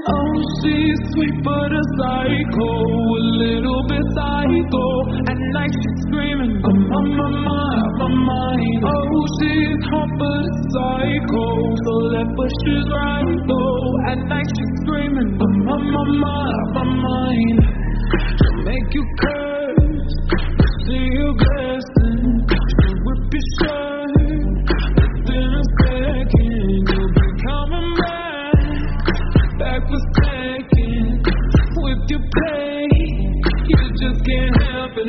Oh, she's sweet but a psycho, a little bit psycho. At night she's screaming, I'm on my mind. Oh, she's hot but a psycho, so left but she's right though. At night she's screaming, I'm on my mind. She'll make you curse, see you blessing. She'll whip your shirt, within a second you'll be coming back for second. With your play, you just can't help it.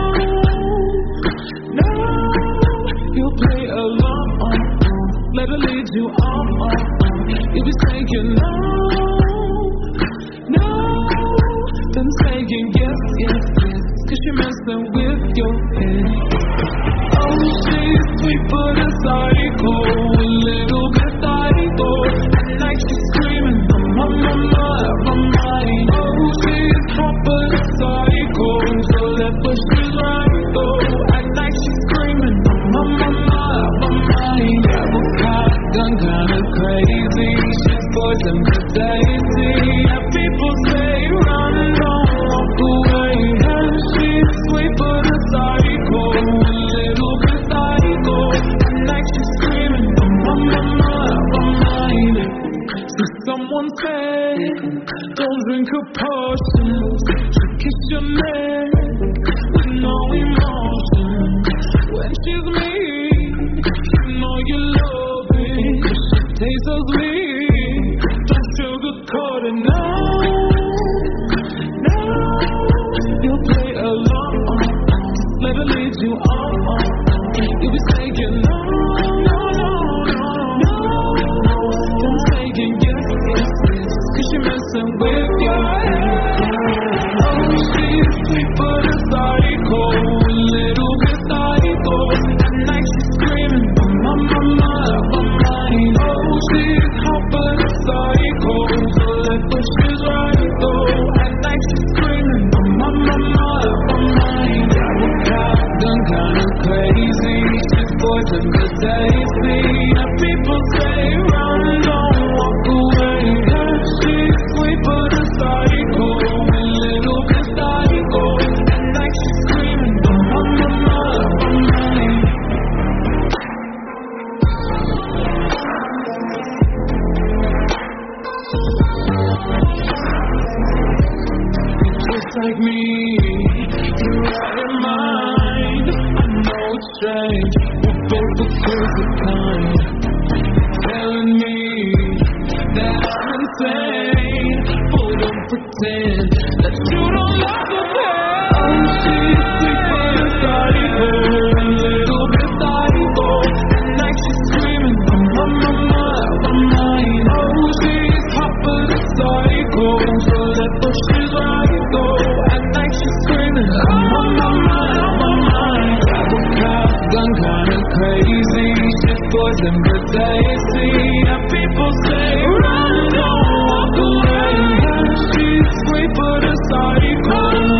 No, you'll play along, let her lead you on. You'll be saying no, then saying yes, 'cause you're messing with your head. Oh, she's sweet but a psycho, a little bit psycho. At night she's screaming, I'm on my mind. Oh, she's hot but a psycho, so left but she's right though. At night she's screaming, I'm on my mind. Avocado gun kinda crazy, she's poison for Daisy. And people say run, don't walk away. And she's sweet but a psycho, a little bit psycho. At night she's screaming, I'm on my mind. So someone said, don't drink her potions. She'll kiss your neck with no emotion. When she's mean, you know you love it. She tastes so sweet, don't sugarcoat it. No, you'll play along, let her lead you on. You'll be saying no, then saying yes, 'cause you're messing with your head. Oh, she's sweet but a psycho, a little bit psycho. At night she's screaming, I'm on my mind. Oh, she's hot but a psycho, so left but she's right though. At night she's screaming, I'm on my mind. Avocado gun kinda crazy, she's poison for Daisy. And people say run, don't walk away. And she's sweet but a psycho, a little bit psycho. At night she's screaming, I'm on my mind. Just like me, you're out of mind. I know it's strange, we're both the crazy kind. Telling me that I'm insane, but don't pretend that you don't love the pain. Oh, she's sweet but a psycho, a little bit psycho. At night she's screaming, I'm on my mind. Oh, she's hot but a psycho, so left but she's right though. At night she's screaming, I'm on my mind. Avocado gun kinda crazy, she's poison for Daisy. And people say run, don't walk away. And she's sweet but a psycho,